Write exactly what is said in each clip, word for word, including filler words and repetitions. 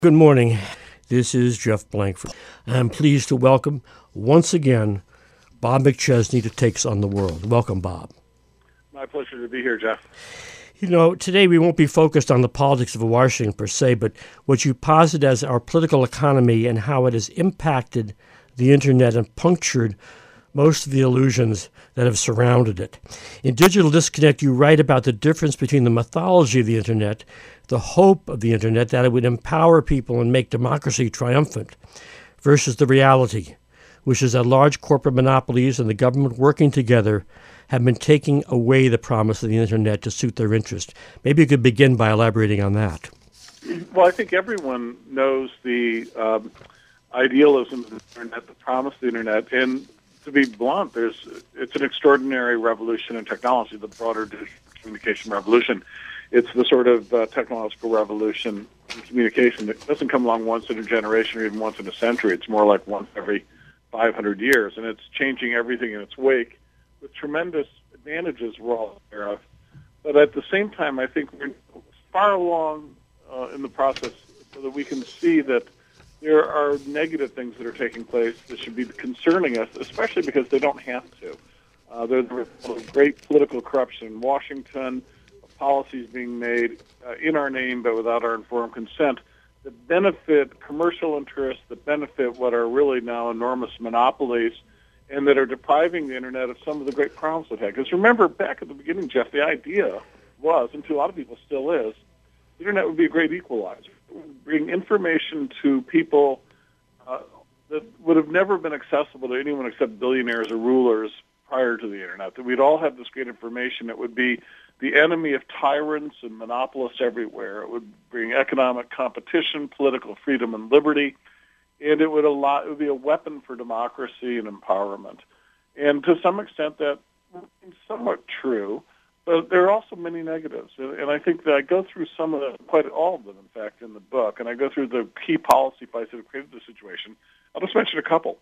Good morning. This is Jeff Blankford. I'm pleased to welcome once again Bob McChesney to Takes on the World. Welcome, Bob. My pleasure to be here, Jeff. You know, today we won't be focused on the politics of Washington per se, but what you posit as our political economy and how it has impacted the Internet and punctured most of the illusions that have surrounded it. In Digital Disconnect, you write about the difference between the mythology of the Internet, the hope of the Internet that it would empower people and make democracy triumphant, versus the reality, which is that large corporate monopolies and the government working together have been taking away the promise of the Internet to suit their interest. Maybe you could begin by elaborating on that. Well, I think everyone knows the um, idealism of the Internet, the promise of the Internet, and to be blunt, there's it's an extraordinary revolution in technology, the broader digital communication revolution. It's the sort of uh, technological revolution in communication that doesn't come along once in a generation or even once in a century. It's more like once every five hundred years, and it's changing everything in its wake with tremendous advantages we're all aware of. But at the same time, I think we're far along uh, in the process so that we can see that there are negative things that are taking place that should be concerning us, especially because they don't have to. Uh, there's great political corruption in Washington, policies being made uh, in our name but without our informed consent that benefit commercial interests, that benefit what are really now enormous monopolies, and that are depriving the Internet of some of the great promise it had. Because remember, back at the beginning, Jeff, the idea was, and to a lot of people still is, the Internet would be a great equalizer. It would bring information to people uh, that would have never been accessible to anyone except billionaires or rulers prior to the Internet, that we'd all have this great information. It would be the enemy of tyrants and monopolists everywhere. It would bring economic competition, political freedom and liberty, and it would allow it would be a weapon for democracy and empowerment. And to some extent, that is somewhat true, but there are also many negatives. And, and I think that I go through some of them, quite all of them, in fact, in the book, and I go through the key policy fights that have created the situation. I'll just mention a couple.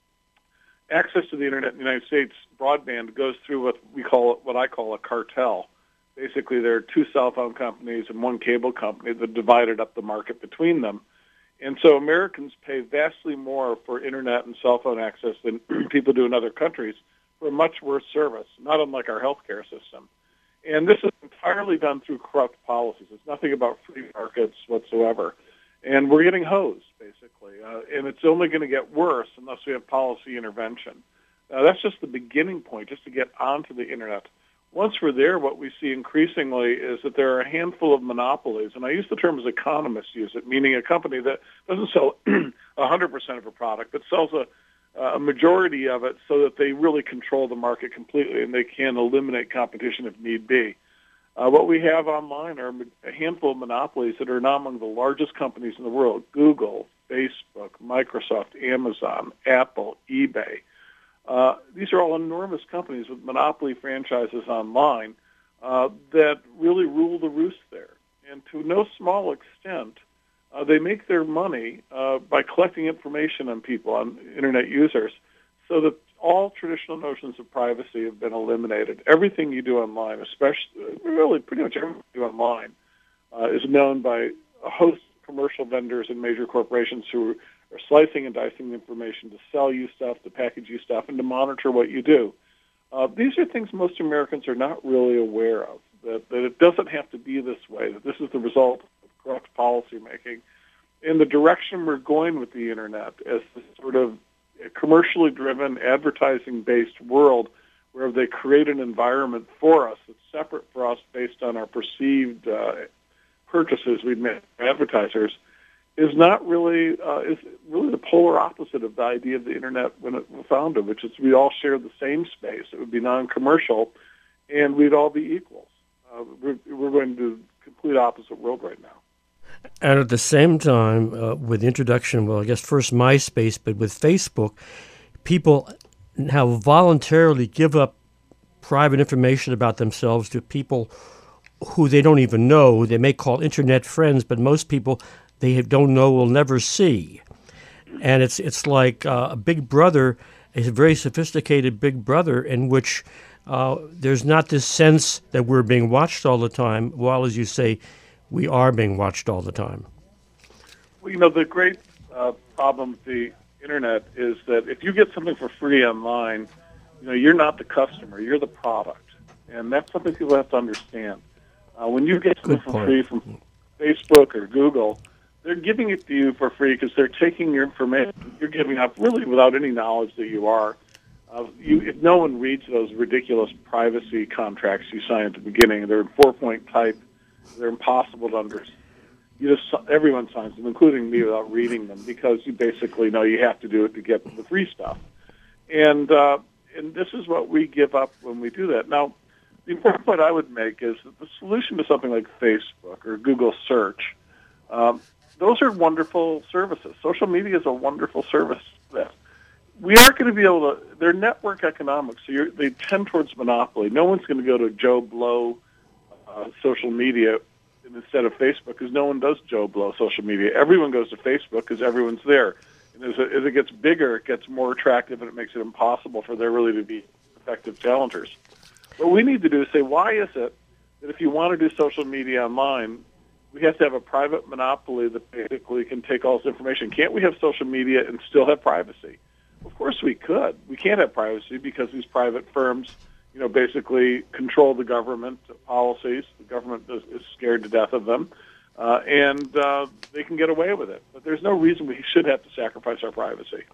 Access to the Internet in the United States, broadband, goes through what we call what I call a cartel. Basically, there are two cell phone companies and one cable company that divided up the market between them. And so Americans pay vastly more for Internet and cell phone access than people do in other countries for a much worse service, not unlike our healthcare system. And this is entirely done through corrupt policies. It's nothing about free markets whatsoever. And we're getting hosed, basically. Uh, and it's only going to get worse unless we have policy intervention. Uh, that's just the beginning point, just to get onto the Internet. Once we're there, what we see increasingly is that there are a handful of monopolies, and I use the term as economists use it, meaning a company that doesn't sell one hundred percent of a product, but sells a, a majority of it so that they really control the market completely and they can eliminate competition if need be. Uh, what we have online are a handful of monopolies that are now among the largest companies in the world: Google, Facebook, Microsoft, Amazon, Apple, eBay. Uh, these are all enormous companies with monopoly franchises online uh, that really rule the roost there. And to no small extent, uh, they make their money uh, by collecting information on people, on Internet users, so that all traditional notions of privacy have been eliminated. Everything you do online, especially, really pretty much everything you do online, uh, is known by a host of commercial vendors and major corporations who are are slicing and dicing the information to sell you stuff, to package you stuff, and to monitor what you do. Uh, these are things most Americans are not really aware of, that, that it doesn't have to be this way, that this is the result of corrupt policymaking. And the direction we're going with the Internet as this sort of commercially driven, advertising-based world where they create an environment for us that's separate for us based on our perceived uh, purchases we've made from advertisers, is not really uh, is really the polar opposite of the idea of the Internet when it was founded, which is we all share the same space. It would be non-commercial, and we'd all be equals. Uh, we're, we're going to the complete opposite world right now. And at the same time, uh, with the introduction, well, I guess first MySpace, but with Facebook, people now voluntarily give up private information about themselves to people who they don't even know. They may call Internet friends, but most people they don't know, will never see. And it's it's like uh, a big brother, a very sophisticated big brother in which uh, there's not this sense that we're being watched all the time, while, as you say, we are being watched all the time. Well, you know, the great uh, problem with the internet is that if you get something for free online, you know, you're not the customer, you're the product. And that's something people have to understand. Uh, when you get something for free from Facebook or Google, they're giving it to you for free because they're taking your information. You're giving up really without any knowledge that you are. Uh, you, if no one reads those ridiculous privacy contracts you sign at the beginning, they're in four-point type. They're impossible to understand. You just everyone signs them, including me, without reading them because you basically know you have to do it to get the free stuff. And uh, and this is what we give up when we do that. Now, the important point I would make is that the solution to something like Facebook or Google search, um, those are wonderful services. Social media is a wonderful service. That we aren't going to be able to. They're network economics, so you're, they tend towards monopoly. No one's going to go to Joe Blow uh, social media instead of Facebook because no one does Joe Blow social media. Everyone goes to Facebook because everyone's there. And as, it, as it gets bigger, it gets more attractive, and it makes it impossible for there really to be effective challengers. What we need to do is say, why is it that if you want to do social media online, we have to have a private monopoly that basically can take all this information? Can't we have social media and still have privacy? Of course we could. We can't have privacy because these private firms, you know, basically control the government policies. The government is, is scared to death of them, uh, and uh, they can get away with it. But there's no reason we should have to sacrifice our privacy.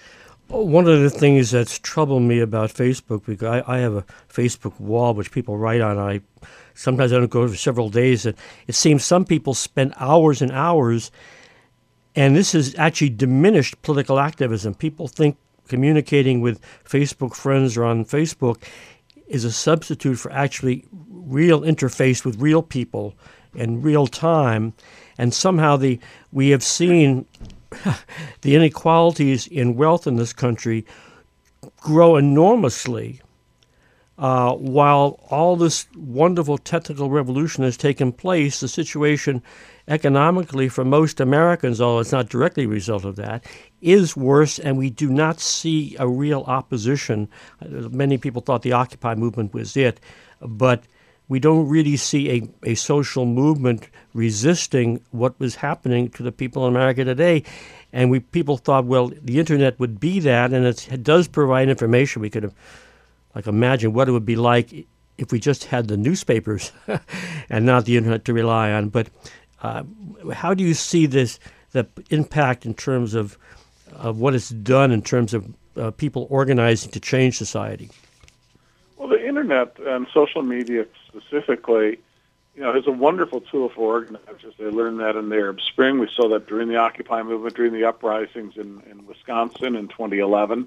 One of the things that's troubled me about Facebook, because I, I have a Facebook wall which people write on. I sometimes I don't go for several days. And it seems some people spend hours and hours, and this has actually diminished political activism. People think communicating with Facebook friends or on Facebook is a substitute for actually real interface with real people in real time. And somehow the we have seen the inequalities in wealth in this country grow enormously uh, while all this wonderful technical revolution has taken place. The situation economically for most Americans, although it's not directly a result of that, is worse, and we do not see a real opposition. Many people thought the Occupy movement was it, but we don't really see a, a social movement resisting what was happening to the people in America today. And we people thought, well, the internet would be that, and it's, it does provide information. We could have, like, imagine what it would be like if we just had the newspapers and not the internet to rely on. But uh, how do you see this, the impact in terms of of what it's done in terms of uh, people organizing to change society? Well, the internet and social media specifically, you know, is a wonderful tool for organizers. They learned that in the Arab Spring. We saw that during the Occupy movement, during the uprisings in, in Wisconsin in twenty eleven.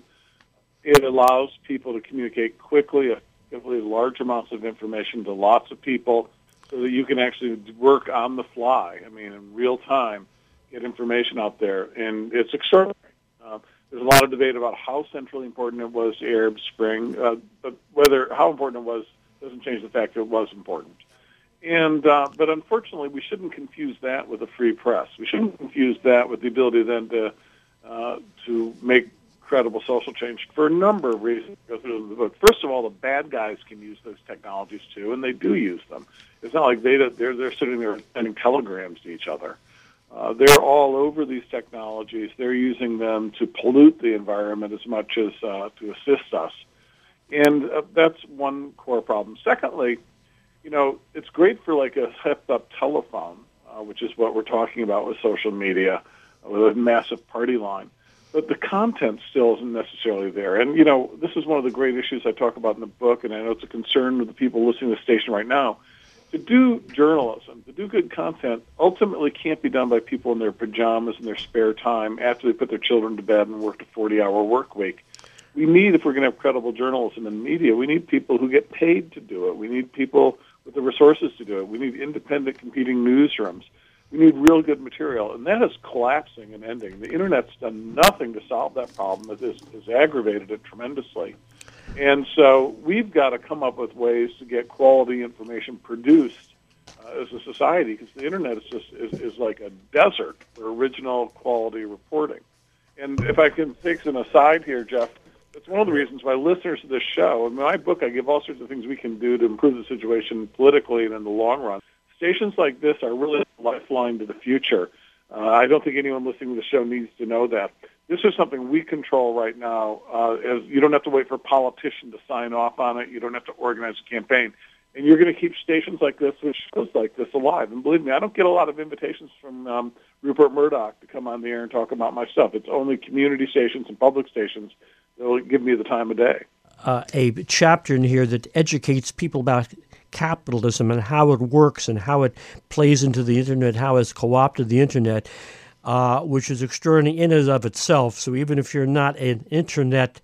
It allows people to communicate quickly, effectively, large amounts of information to lots of people so that you can actually work on the fly, I mean, in real time, get information out there. And it's extraordinary. Uh, there's a lot of debate about how centrally important it was to Arab Spring, uh, but whether how important it was doesn't change the fact that it was important. And uh, but unfortunately, we shouldn't confuse that with a free press. We shouldn't confuse that with the ability then to uh, to make credible social change for a number of reasons. Go through the book. First of all, the bad guys can use those technologies too, and they do use them. It's not like they they're they're sitting there sending telegrams to each other. Uh, they're all over these technologies. They're using them to pollute the environment as much as uh, to assist us. And uh, that's one core problem. Secondly, you know, it's great for like a stepped-up telephone, uh, which is what we're talking about with social media, with a massive party line. But the content still isn't necessarily there. And, you know, this is one of the great issues I talk about in the book, and I know it's a concern with the people listening to the station right now. To do journalism, to do good content, ultimately can't be done by people in their pajamas in their spare time after they put their children to bed and worked a forty-hour work week. We need, if we're going to have credible journalism in media, we need people who get paid to do it. We need people with the resources to do it. We need independent competing newsrooms. We need real good material, and that is collapsing and ending. The Internet's done nothing to solve that problem. It has, has aggravated it tremendously. And so we've got to come up with ways to get quality information produced uh, as a society, because the Internet is just is, is like a desert for original quality reporting. And if I can take an aside here, Jeff, it's one of the reasons why listeners to this show, in my book, I give all sorts of things we can do to improve the situation politically and in the long run. Stations like this are really a lifeline to the future. Uh, I don't think anyone listening to the show needs to know that. This is something we control right now. Uh, as you don't have to wait for a politician to sign off on it. You don't have to organize a campaign. And you're going to keep stations like this and shows like this alive. And believe me, I don't get a lot of invitations from um, Rupert Murdoch to come on the air and talk about my stuff. It's only community stations and public stations that will give me the time of day. Uh, a chapter in here that educates people about capitalism and how it works and how it plays into the internet, how it's co-opted the internet, uh, which is extraordinary in and of itself. So even if you're not an internet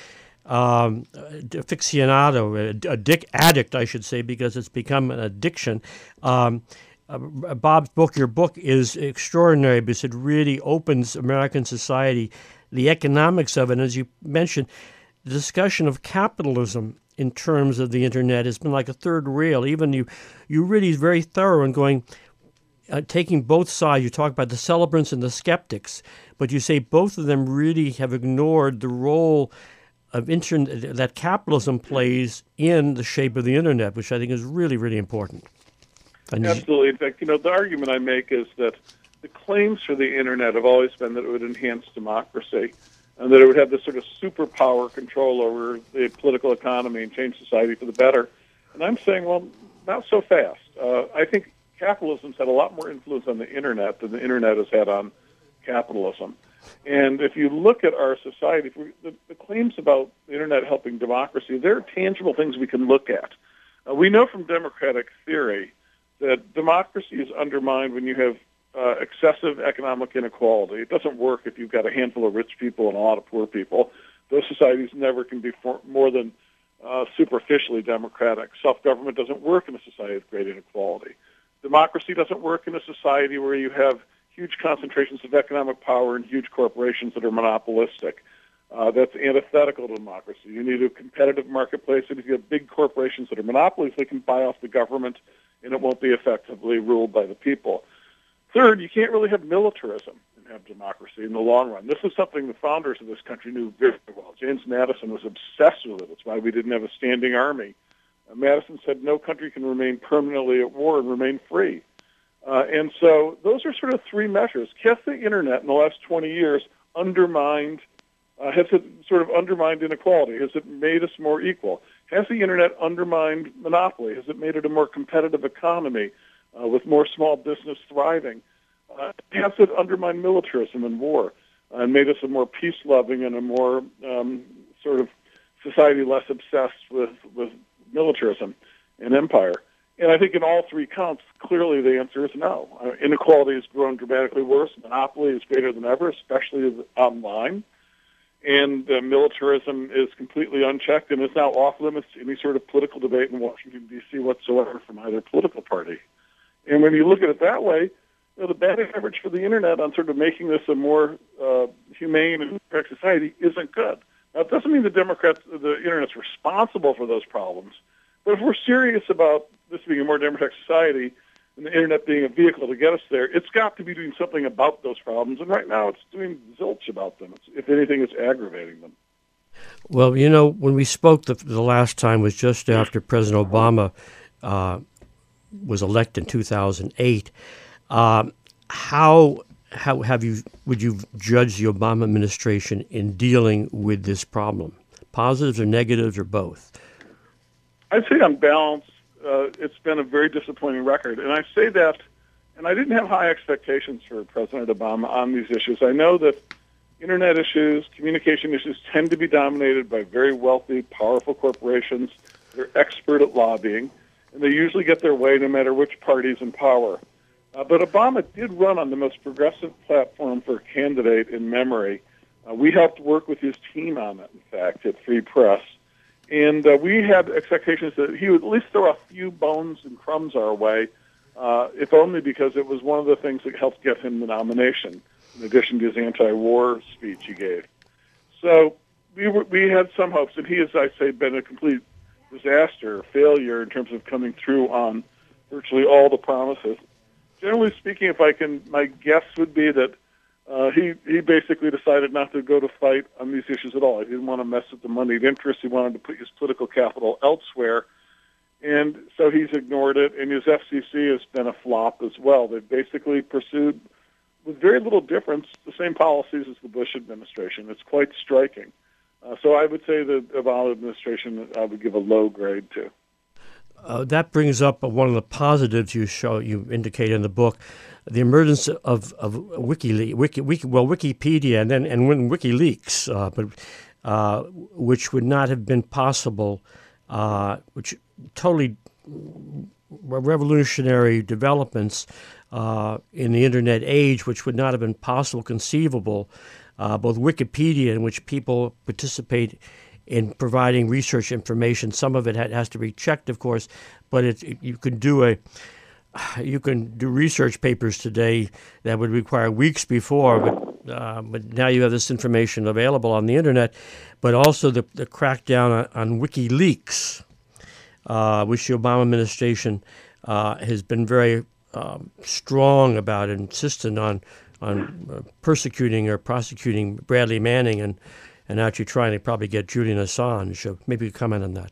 um, aficionado, a, a dick addict, I should say, because it's become an addiction, um, uh, Bob's book, your book, is extraordinary because it really opens American society, the economics of it. And as you mentioned, the discussion of capitalism in terms of the internet has been like a third rail. Even you, you really very thorough in going, uh, taking both sides. You talk about the celebrants and the skeptics, but you say both of them really have ignored the role of internet that capitalism plays in the shape of the internet, which I think is really, really important. And Absolutely. In fact, you know, the argument I make is that the claims for the internet have always been that it would enhance democracy, and that it would have this sort of superpower control over the political economy and change society for the better. And I'm saying, well, not so fast. Uh, I think capitalism's had a lot more influence on the internet than the internet has had on capitalism. And if you look at our society, if we, the, the claims about the internet helping democracy, there are tangible things we can look at. Uh, we know from democratic theory that democracy is undermined when you have Uh, excessive economic inequality. It doesn't work if you've got a handful of rich people and a lot of poor people. Those societies never can be for, more than uh, superficially democratic. Self-government doesn't work in a society of great inequality. Democracy doesn't work in a society where you have huge concentrations of economic power and huge corporations that are monopolistic. Uh, that's antithetical to democracy. You need a competitive marketplace, and if you have big corporations that are monopolies, they can buy off the government, and it won't be effectively ruled by the people. Third, you can't really have militarism and have democracy in the long run. This is something the founders of this country knew very well. James Madison was obsessed with it. That's why we didn't have a standing army. Uh, Madison said no country can remain permanently at war and remain free. Uh, and so those are sort of three measures. Has the internet in the last twenty years undermined, uh, has it sort of undermined inequality? Has it made us more equal? Has the internet undermined monopoly? Has it made it a more competitive economy? Uh, with more small business thriving, uh, has it undermined militarism and war uh, and made us a more peace-loving and a more um, sort of society less obsessed with, with militarism and empire? And I think in all three counts, clearly the answer is no. Uh, inequality has grown dramatically worse. Monopoly is greater than ever, especially online. And uh, militarism is completely unchecked and is now off-limits to any sort of political debate in Washington, D C whatsoever from either political party. And when you look at it that way, you know, the batting average for the internet on sort of making this a more uh, humane and democratic society isn't good. Now, it doesn't mean the Democrats, the internet's responsible for those problems, but if we're serious about this being a more democratic society and the internet being a vehicle to get us there, it's got to be doing something about those problems. And right now, it's doing zilch about them. It's, if anything, it's aggravating them. Well, you know, when we spoke the, the last time was just after President Obama uh, was elected in two thousand eight. Um, how how have you would you judge the Obama administration in dealing with this problem? Positives or negatives or both? I'd say on balance, uh, it's been a very disappointing record, and I say that, and I didn't have high expectations for President Obama on these issues. I know that internet issues, communication issues, tend to be dominated by very wealthy, powerful corporations that are expert at lobbying. And they usually get their way no matter which party's in power. Uh, but Obama did run on the most progressive platform for a candidate in memory. Uh, we helped work with his team on it, in fact, at Free Press. And uh, we had expectations that he would at least throw a few bones and crumbs our way, uh, if only because it was one of the things that helped get him the nomination, in addition to his anti-war speech he gave. So we were, we had some hopes, and he has, I say, been a complete disaster, failure in terms of coming through on virtually all the promises. Generally speaking, if I can, my guess would be that uh, he he basically decided not to go to fight on these issues at all. He didn't want to mess with the moneyed interests. He wanted to put his political capital elsewhere, and so he's ignored it. And his F C C has been a flop as well. They've basically pursued with very little difference, the same policies as the Bush administration. It's quite striking. Uh, so I would say the Obama administration I would give a low grade to. Uh, that brings up one of the positives you show you indicate in the book, the emergence of of WikiLeaks, Wiki, Wiki, well Wikipedia, and then and when WikiLeaks, uh, but uh, which would not have been possible, uh, which totally revolutionary developments uh, in the internet age, which would not have been possible, conceivable. Uh, both Wikipedia, in which people participate in providing research information. Some of it ha- has to be checked, of course, but it, it, you can do a you can do research papers today that would require weeks before, but uh, but now you have this information available on the internet. But also the, the crackdown on, on WikiLeaks, uh, which the Obama administration uh, has been very um, strong about, and insistent on on uh, persecuting or prosecuting Bradley Manning, and and actually trying to probably get Julian Assange. Uh, maybe you comment on that.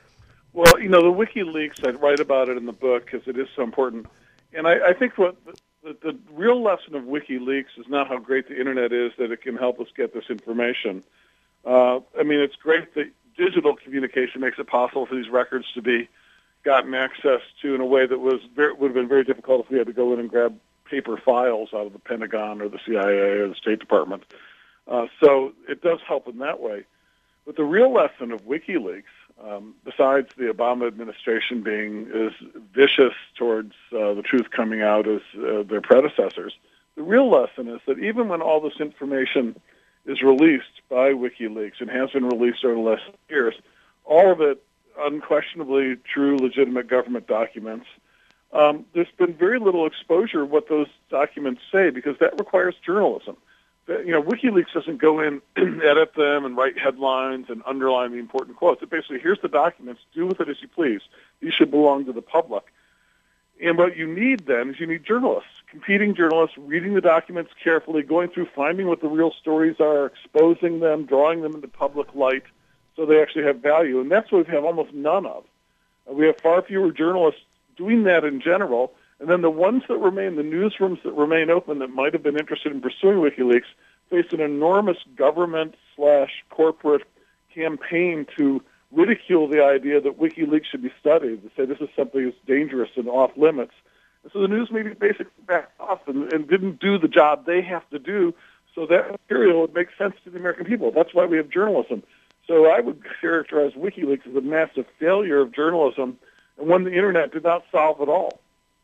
Well, you know, the WikiLeaks, I write about it in the book because it is so important. And I, I think what the, the, the real lesson of WikiLeaks is not how great the Internet is, that it can help us get this information. Uh, I mean, it's great that digital communication makes it possible for these records to be gotten access to in a way that was very, would have been very difficult if we had to go in and grab paper files out of the Pentagon or the C I A or the State Department. Uh, so it does help in that way. But the real lesson of WikiLeaks, um, besides the Obama administration being as vicious towards uh, the truth coming out as uh, their predecessors, the real lesson is that even when all this information is released by WikiLeaks and has been released over the last years, all of it unquestionably true, legitimate government documents, um, there's been very little exposure of what those documents say, because that requires journalism. You know, WikiLeaks doesn't go in and edit them and write headlines and underline the important quotes. It basically, here's the documents, do with it as you please. These should belong to the public. And what you need then is you need journalists, competing journalists, reading the documents carefully, going through, finding what the real stories are, exposing them, drawing them into public light so they actually have value. And that's what we have almost none of. We have far fewer journalists doing that in general. And then the ones that remain, the newsrooms that remain open that might have been interested in pursuing WikiLeaks, face an enormous government slash corporate campaign to ridicule the idea that WikiLeaks should be studied, to say this is something that's dangerous and off limits. And so the news media basically backed off and, and didn't do the job they have to do, so that material would make sense to the American people. That's why we have journalism. So I would characterize WikiLeaks as a massive failure of journalism, and one the Internet did not solve at all.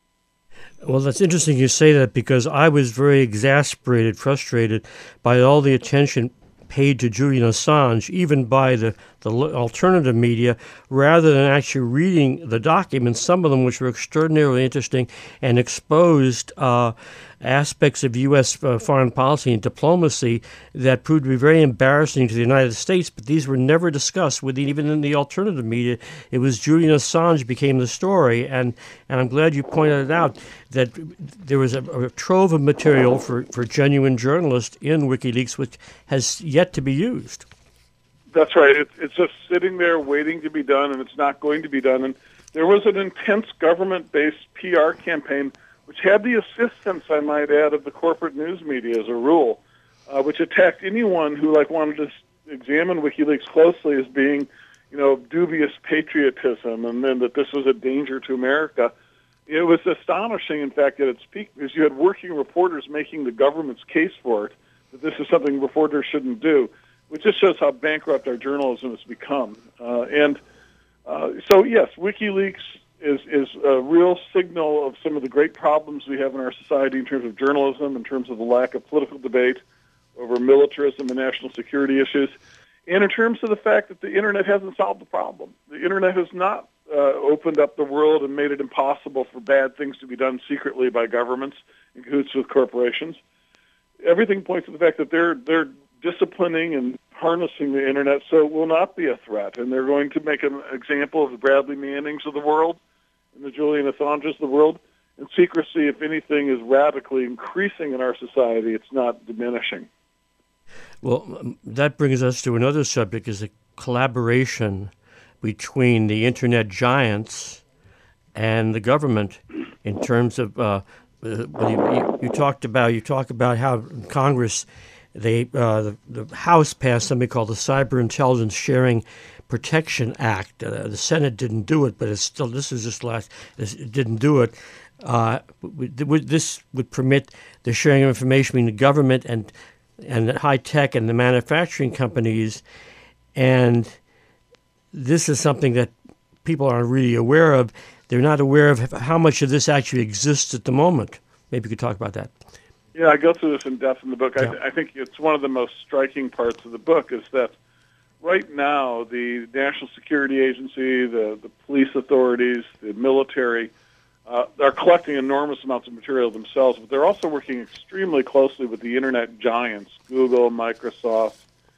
Well, that's interesting you say that, because I was very exasperated, frustrated by all the attention paid to Julian Assange, even by the, the alternative media, rather than actually reading the documents, some of them which were extraordinarily interesting and exposed uh, aspects of U S uh, foreign policy and diplomacy that proved to be very embarrassing to the United States, but these were never discussed with even in the alternative media. It was Julian Assange became the story, and, and I'm glad you pointed it out that there was a, a trove of material for, for genuine journalists in WikiLeaks which has yet to be used. That's right. It, it's just sitting there waiting to be done, and it's not going to be done. And there was an intense government-based P R campaign which had the assistance, I might add, of the corporate news media as a rule, uh, which attacked anyone who like wanted to examine WikiLeaks closely as being, you know, dubious patriotism, and then that this was a danger to America. It was astonishing, in fact, at its peak, because you had working reporters making the government's case for it, that this is something reporters shouldn't do, which just shows how bankrupt our journalism has become. Uh, and uh, so, yes, WikiLeaks is is a real signal of some of the great problems we have in our society in terms of journalism, in terms of the lack of political debate over militarism and national security issues, and in terms of the fact that the Internet hasn't solved the problem. The Internet has not uh, opened up the world and made it impossible for bad things to be done secretly by governments in cahoots with corporations. Everything points to the fact that they're they're disciplining and harnessing the Internet so it will not be a threat, and they're going to make an example of the Bradley Mannings of the world and the Julian Assanges of the world. And secrecy, if anything, is radically increasing in our society. It's not diminishing. Well, that brings us to another subject, is a collaboration between the Internet giants and the government in terms of uh, Uh, but you, you, you talked about you talk about how Congress, they uh, the, the House passed something called the Cyber Intelligence Sharing Protection Act. Uh, the Senate didn't do it, but it's still this is just last. It didn't do it. Uh, this would permit the sharing of information between the government and and high tech and the manufacturing companies, and this is something that people aren't really aware of. They're not aware of how much of this actually exists at the moment. Maybe you could talk about that. Yeah, I go through this in depth in the book. Yeah. I, I think it's one of the most striking parts of the book is that right now the National Security Agency, the, the police authorities, the military, uh, are collecting enormous amounts of material themselves, but they're also working extremely closely with the Internet giants, Google, Microsoft,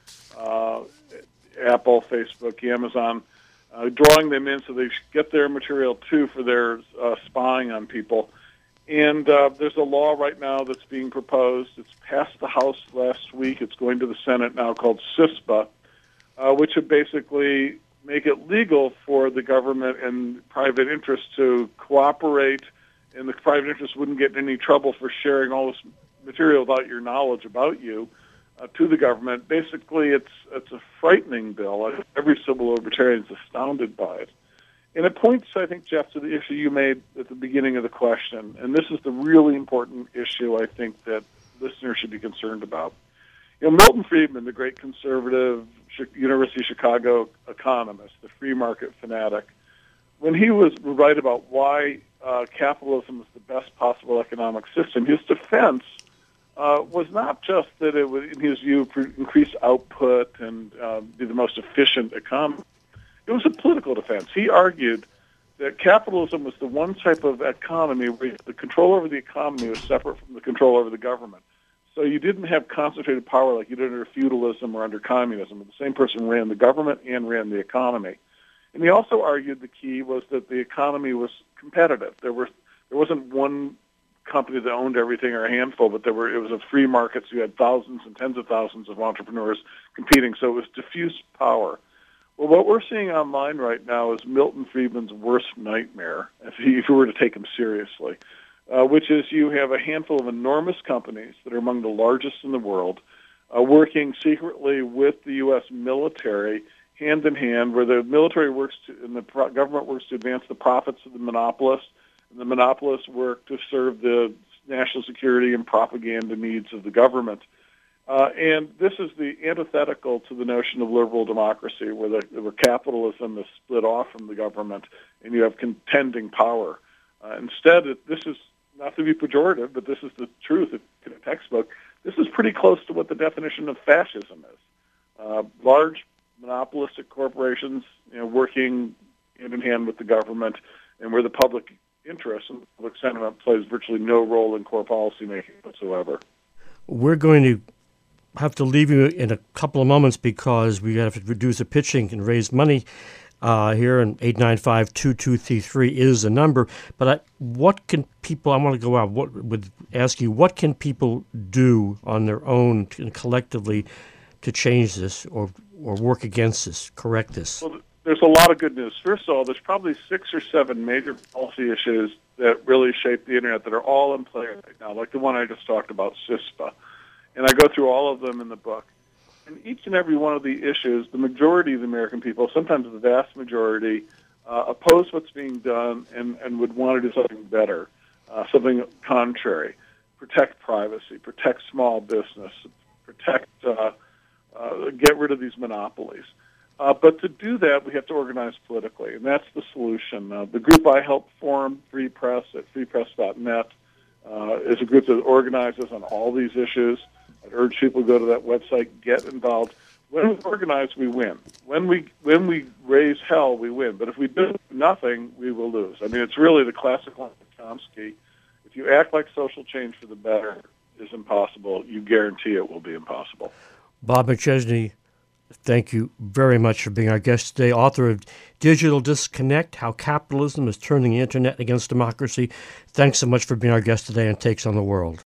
uh, Apple, Facebook, Amazon, Uh, drawing them in so they get their material, too, for their uh, spying on people. And uh, there's a law right now that's being proposed. It's passed the House last week. It's going to the Senate now called CISPA, uh, which would basically make it legal for the government and private interests to cooperate, and the private interests wouldn't get in any trouble for sharing all this material without your knowledge about you. Uh, to the government. Basically, it's it's a frightening bill. Every civil libertarian is astounded by it. And it points, I think, Jeff, to the issue you made at the beginning of the question. And this is the really important issue I think that listeners should be concerned about. You know, Milton Friedman, the great conservative University of Chicago economist, the free market fanatic, when he was right about why uh, capitalism is the best possible economic system, his defense Uh, was not just that it would, in his view, increase output and uh, be the most efficient economy. It was a political defense. He argued that capitalism was the one type of economy where the control over the economy was separate from the control over the government. So you didn't have concentrated power like you did under feudalism or under communism. The same person ran the government and ran the economy. And he also argued the key was that the economy was competitive. There were there wasn't one company that owned everything or a handful, but there were it was a free market, so you had thousands and tens of thousands of entrepreneurs competing, so it was diffuse power. Well, what we're seeing online right now is Milton Friedman's worst nightmare, if you, if you were to take him seriously, uh, which is you have a handful of enormous companies that are among the largest in the world, uh, working secretly with the U S military, hand in hand, where the military works to, and the pro- government works to advance the profits of the monopolists, and the monopolists work to serve the national security and propaganda needs of the government. Uh, and this is the antithetical to the notion of liberal democracy, where, the, where capitalism is split off from the government and you have contending power. Uh, instead, it, this is, not to be pejorative, but this is the truth in a textbook, this is pretty close to what the definition of fascism is. Uh, large monopolistic corporations, you know, working hand in hand with the government, and where the public interest and public sentiment plays virtually no role in core policy making whatsoever. We're going to have to leave you in a couple of moments because we have to reduce the pitching and raise money uh, here, and eight nine five, two two three three is the number. But I, what can people, I want to go out, what would ask you, what can people do on their own and collectively to change this or, or work against this, correct this? Well, there's a lot of good news. First of all, there's probably six or seven major policy issues that really shape the Internet that are all in play right now, like the one I just talked about, CISPA. And I go through all of them in the book. And each and every one of the issues, the majority of the American people, sometimes the vast majority, uh, oppose what's being done and, and would want to do something better, uh, something contrary. Protect privacy, protect small business, protect, uh, uh, get rid of these monopolies. Uh, but to do that, we have to organize politically, and that's the solution. Uh, the group I help form, Free Press at free press dot net, uh, is a group that organizes on all these issues. I'd urge people to go to that website, get involved. When we organize, we win. When we when we raise hell, we win. But if we do nothing, we will lose. I mean, it's really the classic line of Chomsky. If you act like social change for the better is impossible, you guarantee it will be impossible. Bob McChesney, thank you very much for being our guest today, author of Digital Disconnect, How Capitalism is Turning the Internet Against Democracy. Thanks so much for being our guest today on Takes on the World.